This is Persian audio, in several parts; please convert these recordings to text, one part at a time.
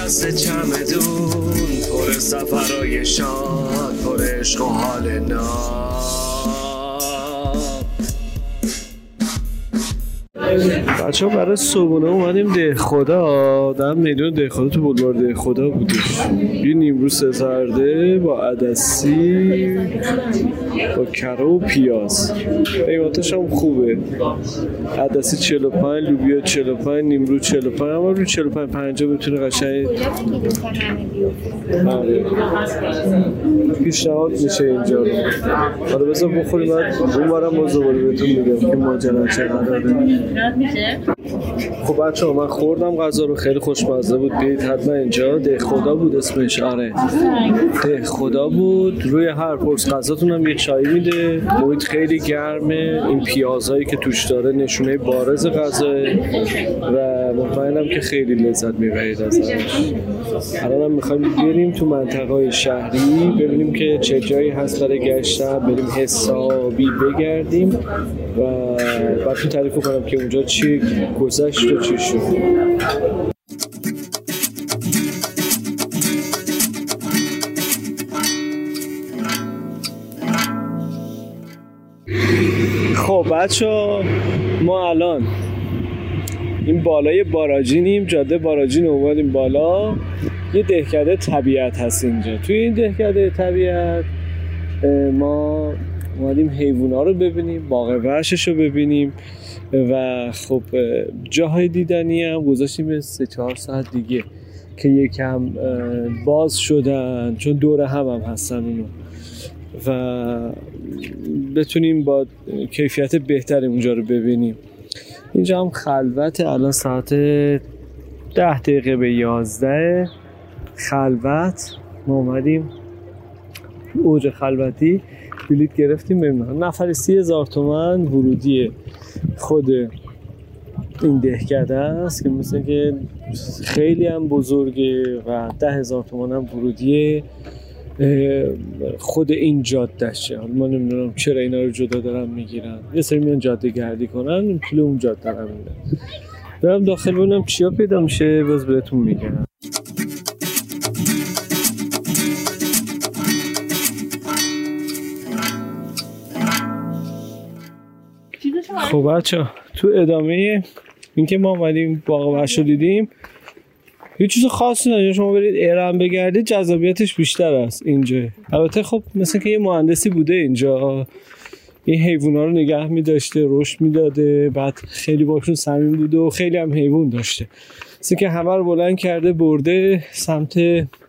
دست چمدون پر سفرهای شاد، پر عشق و حال ناب. بچه ها برای صبحونه اومدیم دهخدا. در میدون دهخدا تو بلوار دهخدا بودش. یه نیمرو سزرده با عدسی با کره و پیاز. قیمتش هم خوبه. عدسی 45، لوبیا 45، نیمرو 45، اما رو 45-50 بتونه قشنگ پیشنهاد میشه اینجا. حالا بذار بخوریم بعد اون برم باز دوباره بهتون میگم که ماجرا چقدره. خب بچه‌ها من خوردم غذا رو، خیلی خوشمزه بود. بیایید حتما اینجا. دهخدا بود اسمش. آره دهخدا بود. روی هر پرس غذاتون هم یه چای میده. محیط خیلی گرمه. این پیازهایی که توش داره نشونه بارز غذاه و مطمئنم که خیلی لذت میبرید ازش. الان هم میخوایم بریم تو منطقه‌های شهری ببینیم که چه جایی هست برای گشتن، بریم حسابی بگردیم و براتون تعریف کنم که اونجا چی گذشت و چی شد. خب بچه‌ها ما الان این بالای باراجینیم، جاده باراجین اومدیم بالا. یه دهکده طبیعت هست اینجا. توی این دهکده طبیعت ما اومدیم حیوونا رو ببینیم، باغ وحشش رو ببینیم و خب جاهای دیدنی هم گذاشتیم 3-4 ساعت دیگه که یکم باز شدن، چون دور هم هستن اونو و بتونیم با کیفیت بهتری اونجا رو ببینیم. اینجا هم خلوت. الان ساعت 10 دقیقه به 11 خلوت. ما اومدیم اوج خلوتی بلیط گرفتیم. ببینیم نفر 30,000 تومان ورودی خود این دهکده است که مثل که خیلی هم بزرگه و 10,000 تومان هم ورودی خود این جاده شه. حالا من نمیدونم چرا اینا رو جدا دارن میگیرن. یه سری میان جاده گردی کنن، پول اون جاده رو میدن. برم داخل ببینم چیا پیدا میشه، باز بهتون میگم. خب بچه‌ها تو ادامه اینکه ما اومدیم باغ وحش رو دیدیم، یه چیز خاصی نداره. شما برید ارم بگردید جذابیتش بیشتر است اینجا. البته خب مثلا که یه مهندسی بوده اینجا، این حیوونا رو نگه می‌داشته، رشد میداده، بعد خیلی باشون صمیمی بوده و خیلی هم حیوان داشته. مثلا که همه رو بلند کرده برده سمت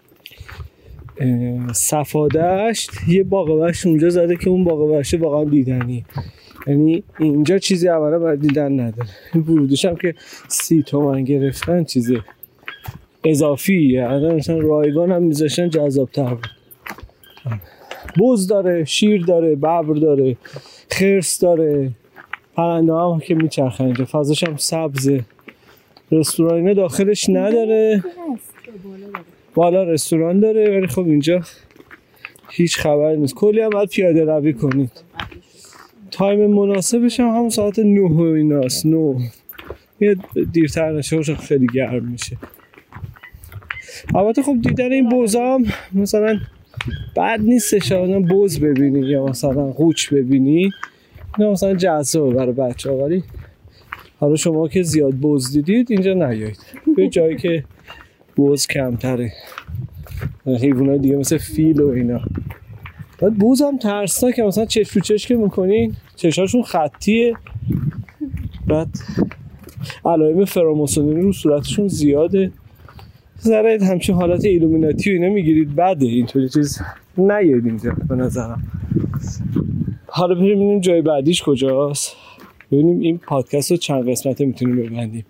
صفادشت. یه باغ وحش اونجا زده که اون باغ وحش واقعا دیدنی. یعنی اینجا چیزی اولا برای دیدن نداره. این ورودش هم که 30 تومن گرفتن چیزی اضافیه. الان مثلا رایگان هم میذاشتن جذاب‌تر بود. بز داره، شیر داره، ببر داره، خرس داره، پرنده هم که میچرخن اینجا. فضاش هم سبزه. رستوران داخلش نداره. بالا رستوران داره ولی خب اینجا هیچ خبری نیست. کلی هم باید پیاده روی کنید. تایم مناسبش هم همون ساعت 9 و ایناست. 9 یه دیرتر نشه باشه خیلی گرم میشه. البته خب دیدن این بوزا هم مثلا بد نیستش. مثلا بوز ببینی یا مثلا قوچ ببینی، اینا مثلا جذابه برای بچه‌ها. ولی حالا شما که زیاد بوز دیدید اینجا نیایید. به جایی که بوز کمتره، حیوانات دیگه مثل فیل و اینا. بعد بوز هم ترسناکه. مثلا چشم تو چشم که میکنین چشاشون خطیه، بعد علائم فراماسونری رو صورتشون زیاده. ذره همچین حالت ایلومیناتی و اینا میگیرید بده. اینطوری چیز نیاید اینجا به نظرم. حالا ببینیم جای بعدیش کجاست. ببینیم این پادکست رو چند قسمته میتونیم ببندیم.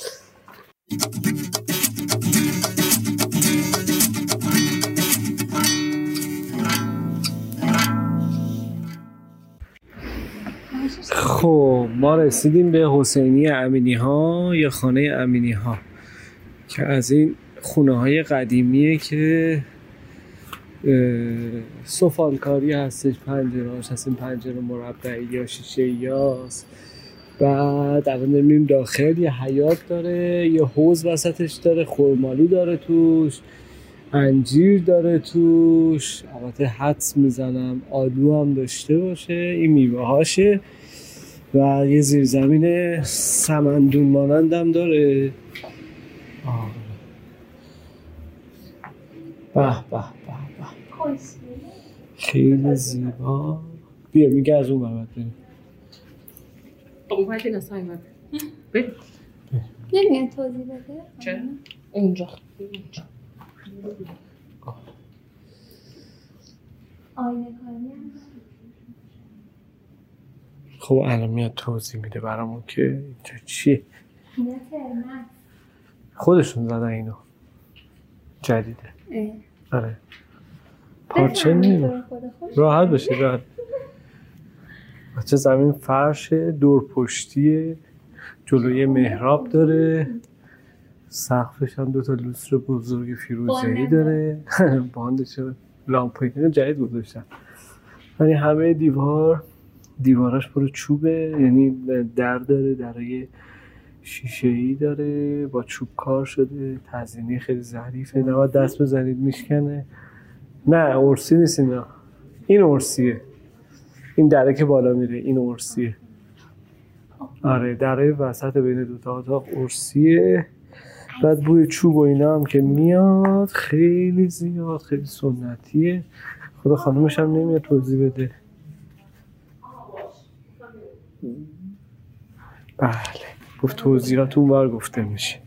خب ما رسیدیم به حسینی امینی ها یا خانه امینی ها که از این خونه های قدیمیه که سفالکاری هستش. پنجره هاش هست، این پنجره مربعی یا شیشه هاست. بعد الان میریم داخل. یه حیاط داره، یه حوض وسطش داره، خرمالو داره توش، انجیر داره توش. البته حدس میزنم آلو هم داشته باشه. این میوه هاشه و یه زیرزمین سمندون مانندم داره. به به به به، خیلی زیبا. بیا میگه از اون بابت بریم. اومدی نسایمه بریم. نمیاد توضیح بده؟ چه؟ اونجا آینه کاری هم خب الان میاد توضیح میده برامون که اینجا چیه. اینا ترمه خودشون زدن اینو، جدیده. آره پارچه نیم راحت بشه. راحت بچه زمین فرشه، دور پشتیه، جلوی محراب داره، سقفش هم 2 لوستر بزرگ فیروزه‌ای داره. باندش لامپای جدید گذاشتن. یعنی همه دیواراش پر چوبه، یعنی در داره، درای شیشه‌ای داره، با چوب کار شده، تزیینی خیلی ظریفه. نباید دست بزنید میشکنه. نه ارسی نیست اینا، این ارسیه. این دره که بالا میره این ارسیه. آره دره وسط بین 2 اتاق ارسیه. بعد بوی چوب و اینا هم که میاد خیلی زیاد، خیلی سنتیه. خدا خانومش هم نمیاد توضیح بده. بله گفت توضیحات اون بار گفته میشه.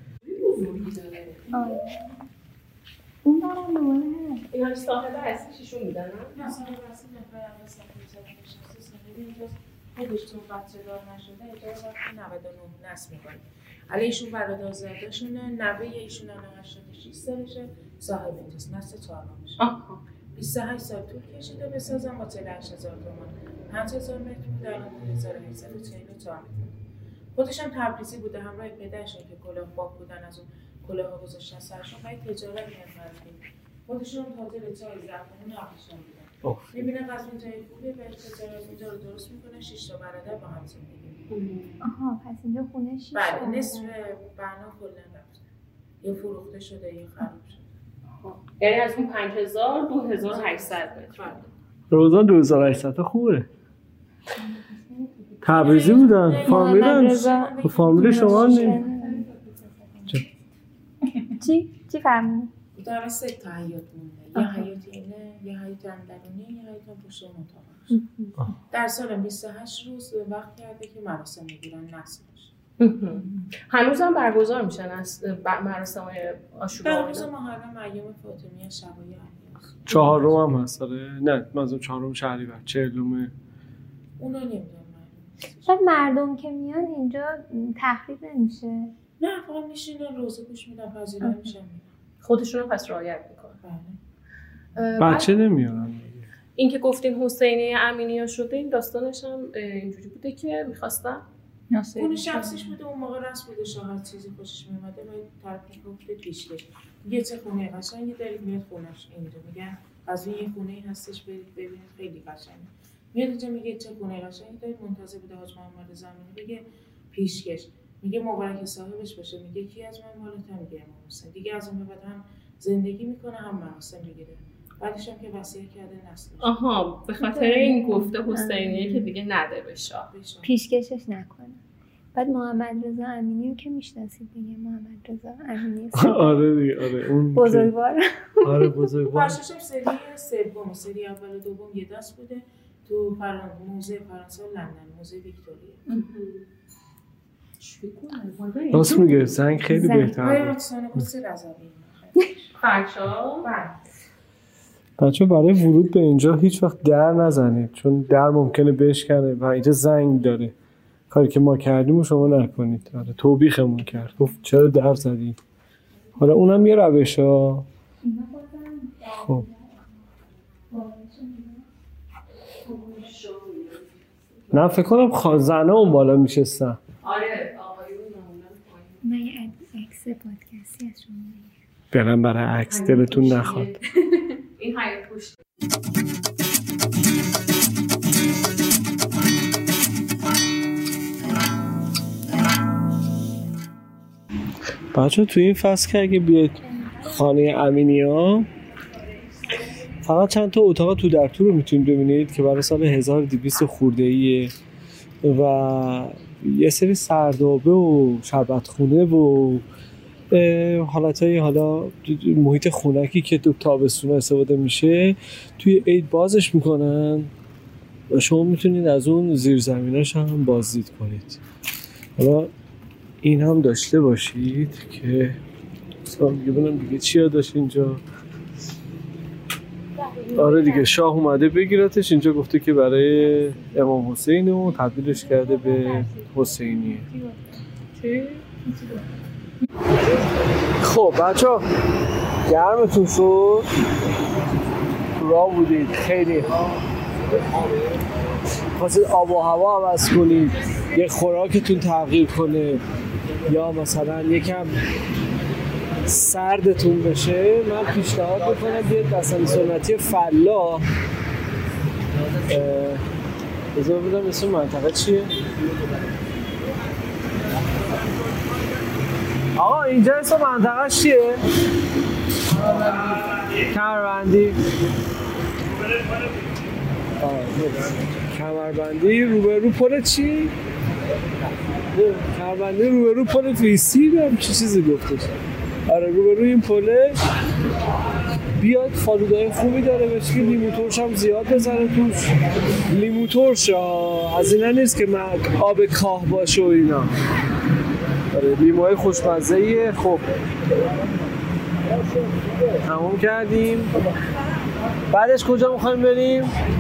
اون برام نوانه اینا صاحب اصلیشون میدن؟ نه صاحب اصلی نفر اول صاحب نشسته صاحب اینجاست. خودشون بچه دار نشده اجازه وقتی 99 نصب میکنه. علی ایشون برادرزادشونه، نوه ایشون الان 86 سالشه، صاحب اینجاست، نسل 4مشه. 28 سال طول کشیده بسازن با 48000 تومان. 5000 متر بوده الان 2844 متر. خودش هم تبریزی بوده، همراه پدرشون که کلاهباف بودن، از اون کلاها گذاشتن سرشون. باید تجارت می‌کردن. خودشون هم تازه به چای زعفرون نقشون بودن. می‌بینه قضیه جای خوبه و تجارت اینجا رو درست می‌کنه. 6 تا برادر با هم زندگی می‌کنن. آها پس اینجا خونه 6 بله نصف بنا کلا رفته. یه فروخته شده، یه خراب شده. یعنی از اون 5000 2800 متر. روزان 2800 خوبه. تبریزی بودن، فامیل شما نیم. چی فهمیدی؟ داره 3 تا حیات مونده. یه حیات اینه، یه حیات اندرونی، یه حیات هم پشت اون اتاقش. در سال 28 روز وقت کرده که مراسم میگیرن نسلش. هنوز هم برگزار میشن از مراسم‌های آشورا؟ در روز محرم ایام فاطمیه شبای احیاس. 4 هم هست داره. نه منظور 4 شهریور، 40 اونو نمیدونم. بعد مردم که میان اینجا تخریب نمیشه؟ نه فقط میشینن روزه گوش میدن، پذیرایی میشن. خودشون رو پس رعایت میکنن. بله. بچه نمیارن دیگه. این که گفتین حسینی امینیا شده، این داستانش هم اینجوری بوده که میخواستن اون شخصیش بوده، اون موقع رسم بوده، شاهد چیزی خوشش میومده و طرف گفته پیشکش میگه چه خونه قشنگی دارید، میاد خونش اینجا. میگن از این یه خونه‌ای هستش برید ببینید خیلی قشنگه. میاد اینجا میگه چه خونه قشنگی دارید، منتظر بوده حاج محمد زمانی بگه پیشکش. میگه مبارک صاحبش باشه. میگه کی از من مالته؟ میگه امام حسین. دیگه از اون به بعد هم زندگی میکنه هم مراسم میگیره. بعدش هم که وصیت کرده نسلش. آها به خاطر این گفته حسینیه که دیگه نده به شاه، پیشکشش نکنه. بعد محمد رضا امینی که میشناسید دیگه، محمد رضا امینی. آره دیگه، آره اون بزرگوار. آره بزرگوار. فرشش سری سوم، سری اول و دوم یه دست بوده تو موزه فرانسه و لندن، موزه ویکتوریا. راست میگه زنگ خیلی بهتره. آیاتسان قدس رضوی فرشا. بچه برای ورود به اینجا هیچ وقت در نزنید، چون در ممکنه بشکنه و اینجا زنگ داره. کاری که ما کردیم و شما نکنید. آره توبیخمون کرد، گفت چرا در زدی. حالا اونم یه روش ها. خب نه فکر کنم زنه اون بالا میشستن. آره آقایون معمولا من یه عکس پادکستی از شما برم برای عکس دلتون نخواد. این حیاط پشت. بچه تو این فصل که اگه بیاید خانه امینیا فقط چند تا اتاق تو در تو رو میتونید ببینید که برای سال 1200 خورده‌ایه و یه سری سردابه و شربتخونه و حالتهای حالا محیط خونکی که تو تابستون استفاده میشه توی عید بازش میکنن و شما میتونید از اون زیرزمیناش هم بازدید کنید. حالا این هم داشته باشید که ببینم دیگه چی داشت اینجا. آره دیگه شاه اومده بگیرتش، اینجا گفته که برای امام حسین و تبدیلش کرده به حسینیه. خب بچه ها گرمتون شد؟ راه بودید خیلی خواستید آب و هوا عوض کنید، یه خوراکتون تغییر کنه یا مثلا یکم سردتون بشه، من پیشنهاد میکنم بیاید بستنی سنتی فلاح. بذار بودم اسم منطقه چیه؟ آقا اینجا اسم منطقه چیه؟ کمربندی. کمربندی روبرو پل چی؟ کمربندی روبرو پل فیسی هم چی چیزی گفتش. آره روبروی این پله بیاد فالودای خوبی داره، بهش که لیمو ترش هم زیاد بزنه توش. لیمو ترش از اینا نیست که آب کاه باشه و اینا. آره لیموهای خوشمزه‌ایه. خب تموم کردیم. بعدش کجا میخوایم بریم؟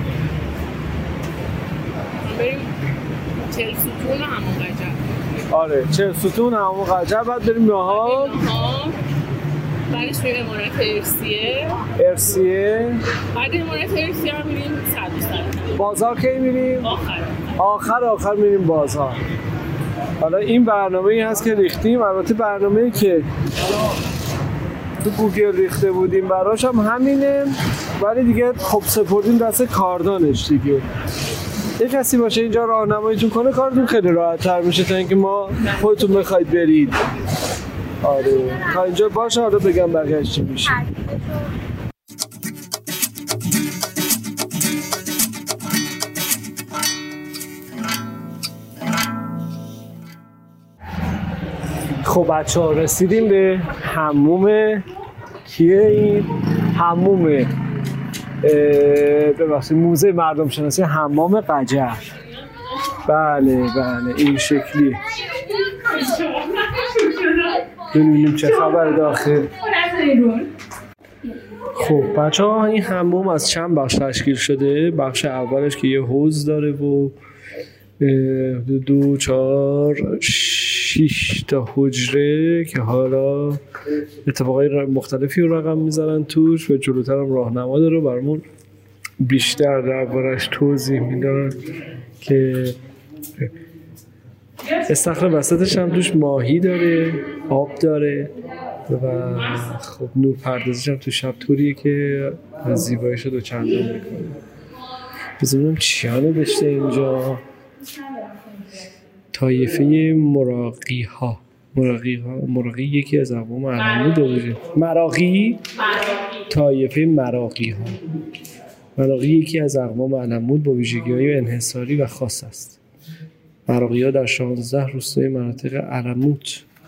بریم 40 ستون همون قجب. آره 40 ستون همون قجب. بعد بریم نهار. بعدش بریم امارت ارسیه. بعد امارت ارسیه هم میریم صدوستان. بازار کی میریم؟ آخر میریم بازار. حالا این برنامه‌ای هست که ریختیم. البته برنامه‌ای که تو گوگل ریخته بودیم براش هم همینه، ولی دیگه خب سپردیم دست کاردانش دیگه. یه کسی باشه اینجا راهنماییتون کنه کارتون خیلی راحت تر میشه تا اینکه ما خودتون بخواید برید. آره تا اینجا باشه، حالا بگم بقیه‌اش چی میشه. خب بچه ها رسیدیم به حموم کیه این؟ حموم ببخشید موزه مردم شناسی حمام قجر. بله این شکلی. ببینیم چه خبر داخل. خب بچه ها این حموم از چند بخش تشکیل شده. بخش اولش که یه حوض داره و 2 4 6 تا حجره که حالا اتفاقای مختلفی رو رقم میزنن توش و جلوتر هم راهنما داره برامون بیشتر دربارش توضیح میدن که استخر وسطش هم توش ماهی داره، آب داره و خب نور پردازش هم تو شب طوریه که زیباییش رو چندان میکنه. بزنیم چیانه نوشته اینجا؟ طایفه مراغی یکی از اقوام علمود بوده. طایفه مراغی یکی از اقوام علمود با ویژگی‌های انحصاری و خاص است. مراغی‌ها در 16 روستای مناطق علمود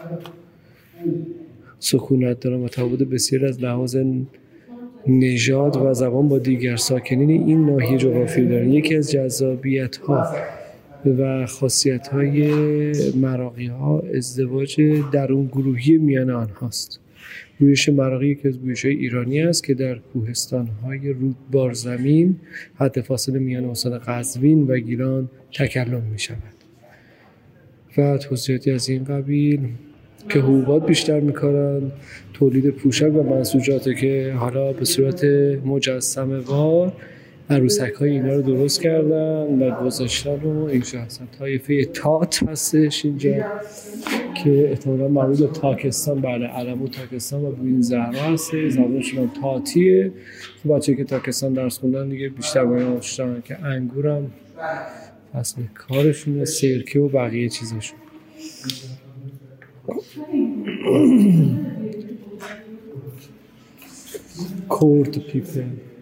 سکونت دارند و تفاوت بسیار از لحاظ نژاد و زبان با دیگر ساکنین این ناحیه جغرافیایی دارند. یکی از جذابیت‌ها و خاصیت‌های مراغی‌ها ازدواج درون گروهی میان آنهاست. گویش مراغی یکی از گویش‌های ایرانی است که در کوهستان‌های رودبار زمین حد فاصله میان استان قزوین و گیلان تکلم می‌شود. و توضیحاتی از این قبیل که حبوبات بیشتر می‌کارند، تولید پوشک و منسوجات که حالا به صورت مجسمه‌وار عروسک‌های اینا رو درست کردن و گذاشتن و اینجا هستن. طایفه تات هستش اینجا که احتمالاً مربوط به تاکستان، بله علمود تاکستان و بوین زهرا هست. زبانشون هم تاتیه. خب بچه‌ای که تاکستان درس خوندن دیگه بیشتر باید آشنان که انگورم فصل کارشونه، سرکه و بقیه چیزاشون. کرد پیپل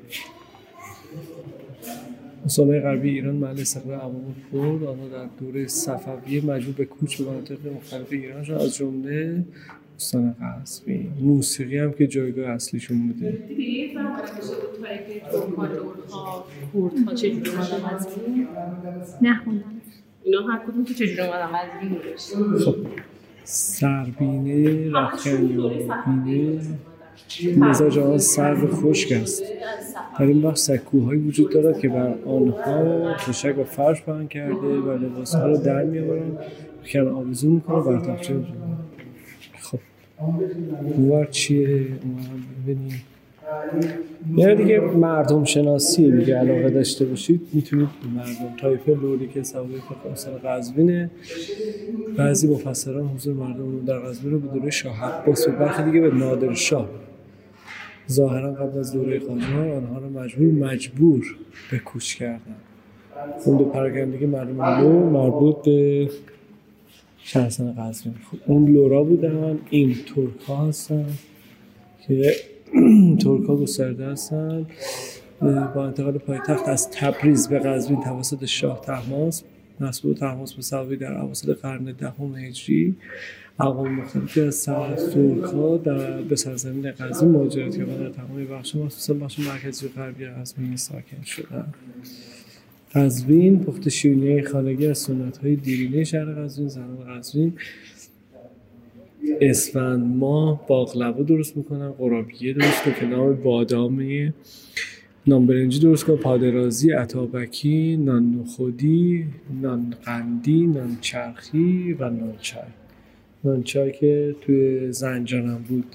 استان‌های غربی ایران محل استقرار عوام کرد. آنها در دوره صفویه مجبور به کوچ به مناطق مختلف ایران شدند، از جمله استان قزوین. موسیقی هم که جایگاه اصلیشون بوده. دیدی فرق کردها چجوری اومدن قزوین؟ نخوندم. اینا هر کدوم که چجوری اومدن قزوین؟ خب سربینه، رخکنیابینه مزاج آن سرد و خشک است. در این بخش سکوهایی وجود دارد که بر آنها تشک و فرش پهن کرده و لباسها را در می‌آورند، می‌کنن آویزون می‌کنن و بر تخته می‌ذارن. خب اونور چیه؟ اونور ببینیم. یعنی دیگه مردم شناسی دیگه علاقه داشته باشید میتونید مردم طایفه لوری که سوابق فقه استان قزوینه. بعضی مفسران حضور مردم در قزوین رو به دوره شاه عباس و برخی دیگه به نادر شاه ظاهرا قبل از دوره قاجار آنها رو مجبور به کوچ کردن. اون دو پراکندگی مردم لو مربوط به شهرستان قزوین. خب اون لورا بودن، این ترک ها هستن که ترک ها گسترده هستن. با انتقال پایتخت از تبریز به قزوین توسط شاه طهماسپ مسعود طهماسپ صفوی در اواسط قرن دهم هجری اقوام مختلفی از ترک‌ها به سرزمین قزوین مهاجرت کردند و در تمام بخش مخصوصا بخش مرکزی و غربی قزوین ساکن شدند. قزوین پخت شیرینی خانگی از سنت‌های دیرینه شهر قزوین. زنان قزوین اسفند ماه باقلوا درست میکنن، قرابیه درست کنن که نام بادامیه، نان برنجی درست کنن، پادرازی، اتابکی، نان نخودی، نان قندی، نان چرخی و نان چای. نان چای که توی زنجان هم بود.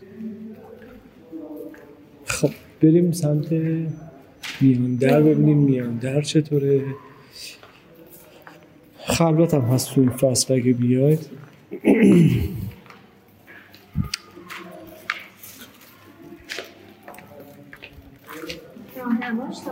خب بریم سمت میاندر ببینیم میاندر چطوره. خلوت هم هست توی این فصل اگه بیاید. راهنماش تا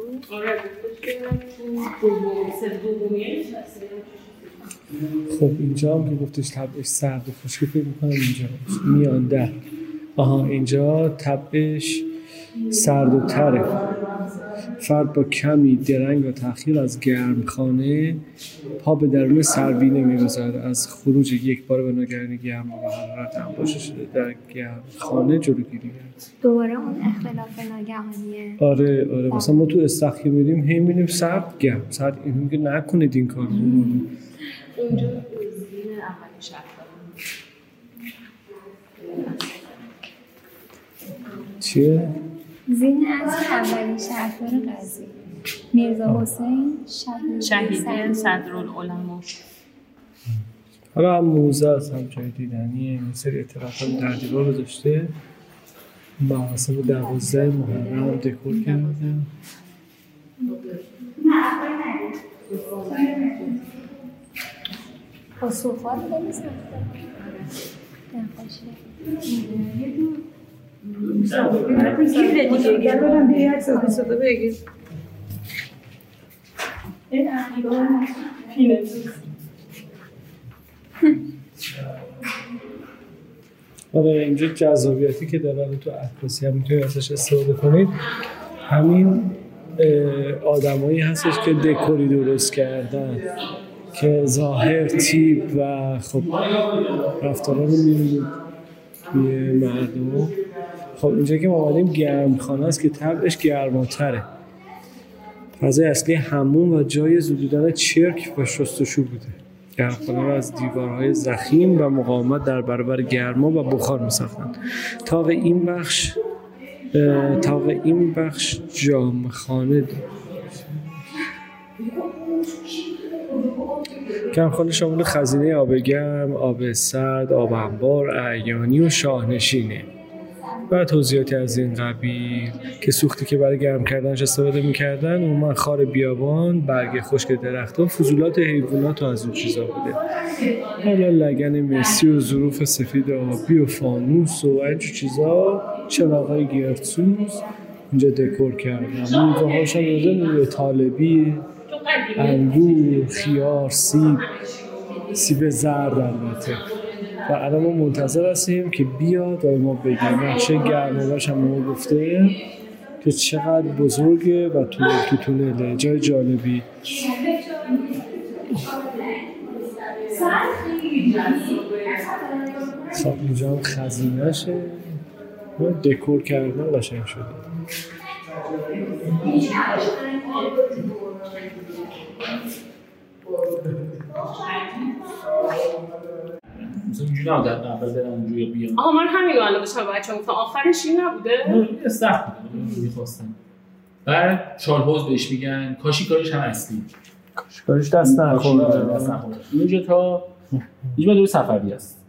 خب اینجا هم که گفتش طبعش سرد و خشکی فکر میکنم اینجا میاندر. آها اینجا طبعش سرد و تره. فرد با کمی درنگ و تأخیر از گرمخانه پا به درون سربینه می‌گذارد. از خروج یک بار به ناگهانی گرما و حرارت انباشته شده در گرمخانه جلوگیری کرد. دوباره اون اختلاف ناگهانیه. آره مثلا ما تو استخر میریم هی می‌بینیم سرد گرم سرد، این میگه نکنید این کارو. اونجا زین اولین شهر چیه؟ زین از اولین شهردار قزوین میرزا حسین شهیدی صدرالعلما. حالا هم موزه است هم جای دیدنیه. این سری اطلاعات هم در دیوار گذاشته. مراسم 12 محرم هم دکور کرده. با صوفات خیلی سخته. نخوشه دیگه برم بیایی عکس از صدا بگیر. آره اینجا جذابیتی که داره تو عکاسی هم میتونید ازش استفاده کنید. همین آدمایی هستش که دکوری درست کردن که ظاهر تیپ و خب رفتارا رو میبینید توی مردم. خب اینجا که ما آمدیم گرمخانه است که طبعش گرماتره. فضای اصلی حموم و جای زدودن چرک و شستشو بوده. گرمخانه را از دیوارهای ضخیم و مقاومت در برابر گرما و بخار می‌ساختند. طاق این بخش جامخانه دارد. گرمخانه شامل خزینه آب گرم، آب سرد، آب انبار، اعیانی و شاهنشینه. و توضیحاتی از این قبیل که سوختی که برای گرم کردنش استفاده می‌کردن عموما خار بیابان، برگ خشک درخت‌ها، فضولات حیوانات و از اون چیزا بوده. حالا لگن مسی و ظروف سفید آبی و فانوس و اینجور چیزا، چراغ‌های گردسوز اینجا دکور کردن. میوه‌هاش هم میوه طالبی، انگور، خیار، سیب زرد البته. و الان ما منتظر هستیم که بیاد و ما بگیم نقشه گرمابش هم ما گفته که چقدر بزرگه و تو تونله جای جالبی. خب اینجا هم خزینه‌شه دکور کردن قشنگ شده. مثلا اینجوری نبود اول برم اونجا یا بیام. آها من همین رو الان داشتم بچه‌ها گفتم آخرش این نبوده؟ سخت بود می‌خواستم. بعد چال‌باز بهش میگن کاشیکاریش هم اصلی. کارش دست نخورده. اینجا تا اینجا دور صفوی است.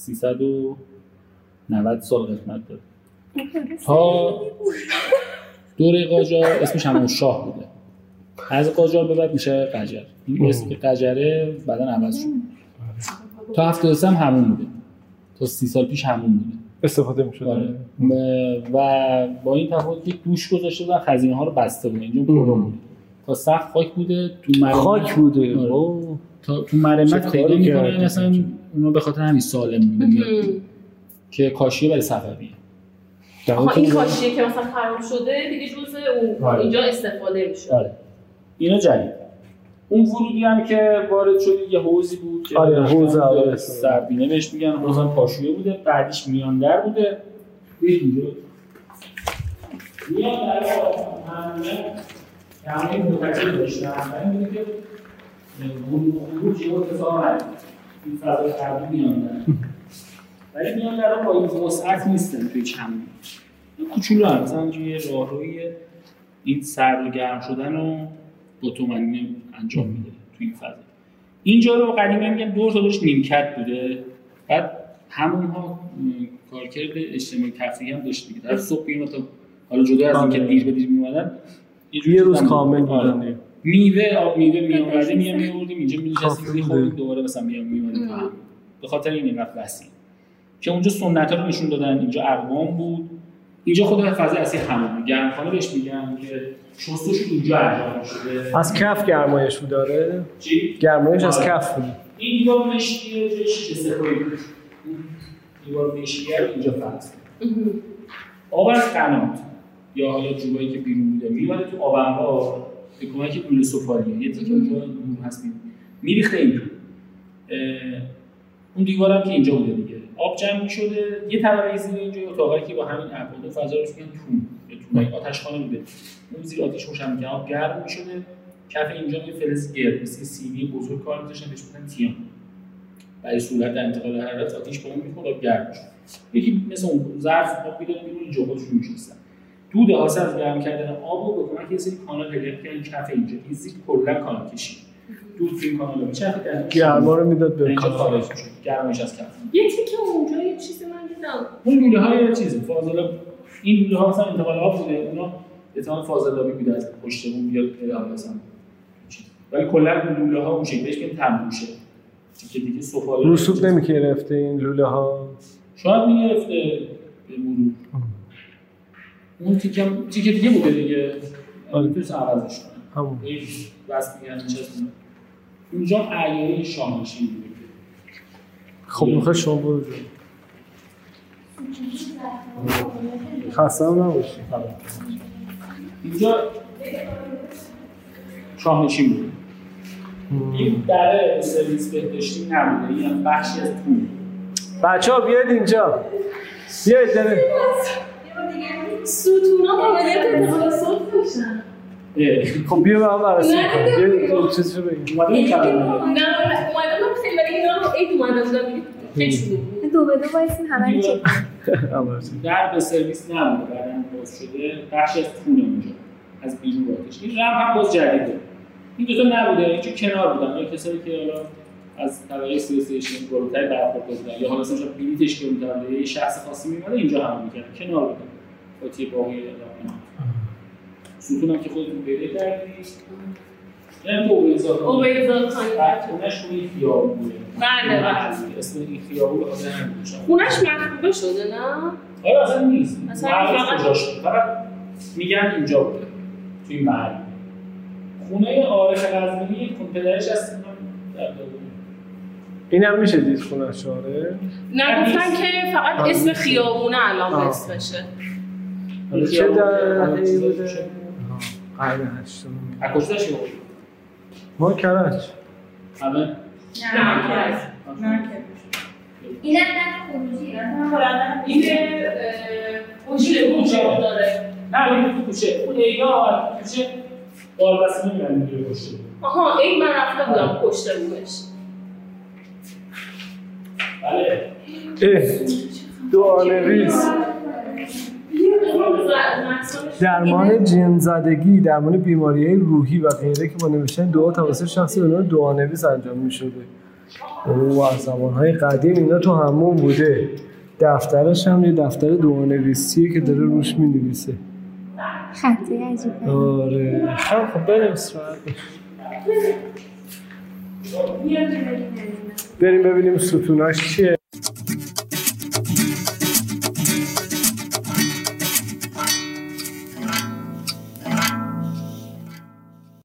390 سال قدمت داره. تا دوره قاجار اسمش هم شاه بوده. از قاجار به بعد میشه قجر. این اسم قجره بعداً عوض شد. تا 73 هم همون بوده. تا 30 سال پیش همون بوده. استفاده می‌شد. و با این تفاوت که دوش گذاشته بودن خزینه ها رو بسته بودن. اینجا پرو بود. تا سقف خاک بوده، تو مرمت خاک بوده. تا تو مرمت پیدا می‌کنه مثلا اونا به خاطر همین سالم میاد که کاشیه برای صفویه. آها این کاشیه که مثلا خراب شده دیگه جزء اون اینجا استفاده میشه. آره. اینا جدید. اون ورودی هم که وارد شد یه حوضی بود که حوض سربینه بهش میگن، حوض هم کاشیه بوده، بعدیش میاندر بوده. اینجا میاندر همه متجه داشتن. همین بوده که ورود یه اتفاق این فضای قبلی میاندر. ولی میاندر رو با این وسعت نیستن توی چمن. کوچولو هم مثلا یه راهروی این سرد و گرم شدن رو با تومنینه انجام میده توی این فضا. اینجا رو قدیمی میگن دور تا دورش نیمکت بوده. بعد همونها کارکرد اجتماعی تفریحی هم داشت دیگه. در صبح میومد تا حالا جدا از اینکه دیر به دیر میومدن یه روز کامل بودن. میوه آب میوه میآوردیم میآوردیم اینجا می‌نشستیم می‌خوردیم دوباره مثلا میومدیم هم. به خاطر این اینقدر وسیع که اونجا سنت‌ها رو نشون دادن. اینجا اقوام بود. اینجا خود فضای اصلی حمومه. گرمخانه بهش میگن که شستشو اینجا انجام شده. از کف گرمایش رو داره؟ چی؟ گرمایش از کف بود. این دیوار مشکیه جای شیشه سفایی بود. دیوار مشکیه رو اینجا فرض آب از قنات یا حالا جوبایی که بیرون بوده میومده تو آبنبار به کمک لوله سفالیه. یه تیکه اونجا نور هست میریخته اینجا. اون دیوار هم که اینجا بوده دیگه. آب جمع می‌شده. یه طبقه زیر اینجا اتاقی که با همین ابعاد فضا رو میگن تون. تون آتشخانه بوده. اون زیر آتش روشن می‌کنه. آب گرم می‌شده. کف اینجا یه فلز گرد مثل سیلی بزرگ کار می‌ذاشتن بهش میگن تیان. برای سهولت انتقال حرارت آتش بالا می‌خوره آب گرم میشه. یکی مثل اون ظرف آب میاد بیرون اینجا خودشون می‌شستن. دود حاصل از گرم کردن آب رو به کمک یه سری کانال هلیت کردن کف اینجا. این زیر کلا کانال کشید. دود این کانال رو می‌چرخید گرما رو میداد به کانال خارج می‌شد. گرمش از کف. یه تیکه اونجا یه چیزی من دیدم. اون لوله‌های چیزه فاضلاب. این لوله‌ها مثلا انتقال آب بوده. اونا احتمال فاضلابی بوده از پشت اون بیاد ادامه مثلا. ولی کلا لوله‌ها اون شکلش که تنبوشه. که دیگه سفاله رسوب نمی‌گرفته این لوله‌ها. شاید می‌گرفته به مرور. اون تیکه دیگه بوده دیگه. میتونست عوضش کنه. همون. بس میگن چسبونه. اونجا عیاره شاهنشاهی بوده. خب میخوای شما برو جا. خسته هم نباشی. اینجا شاهنشاهی بوده. این دره سرویس بهداشتی نبوده. این بخشی از تون. بچه‌ها بیاید اینجا. بیاید داره. ستونا قابلیت انتقال صوت داشتن. خب بیا با هم بررسی کنیم. یه چیزی رو بگیم. اومده این کلمه. نه اومدم خیلی ولی اینا رو عید اومده بودم خیلی شروع بود. دو به دو وایسین همه رو چک در به سرویس نبوده. بعداً باز شده. بخشی از تونه اونجا. از بیرون وارد شده. این رمپ هم باز جدیده. این دو تا نبوده. اینجا کنار بودن. یا کسایی که حالا از طبقه سیاسی اجتماعی بالاتر برخورد داشتن یا حالا مثلا بلیطش که اون یه شخص خاصی میومده اینجا هم می‌کرد. کنار بودن. فاتی باقی اعلام ستون هم که خودتون پیدا کردید. این اوبیزات خونش روی خیابون بوده. بله اسم این خیابون به خاطر همین بود. خونش مخروبه شده نه؟ آره اصلا نیست. اصلا فقط میگن اینجا بوده. تو این محل. خونه عارف قزوینی خون پدرش هست. اینم میشه دید خونه شاره؟ نه گفتن که فقط اسم خیابونه الان اسمشه. حالا چه دهه‌ای بوده؟ قرن هشتم. از کجا شروع؟ ما کرج. همه؟ نه اینم در خروجیه. اینه پشت کوچه داره. نه این تو کوچه. اون اینا کوچه داربسته نمیدن میگه پشت. آها این من رفته بودم پشت بومش. بله. دعانویس. درمان جن‌زدگی، درمان بیماری‌های روحی و غیره که با نوشتن دعا توسط شخصی به نام دعانویس انجام می‌شده. از زمان‌های قدیم اینا تو همون بوده. دفترش هم یه دفتر دعانویسیه که داره روش می‌نویسه. خطی عجیبه. آره. خب بنویس راحت باش. بریم ببینیم ستوناش چیه.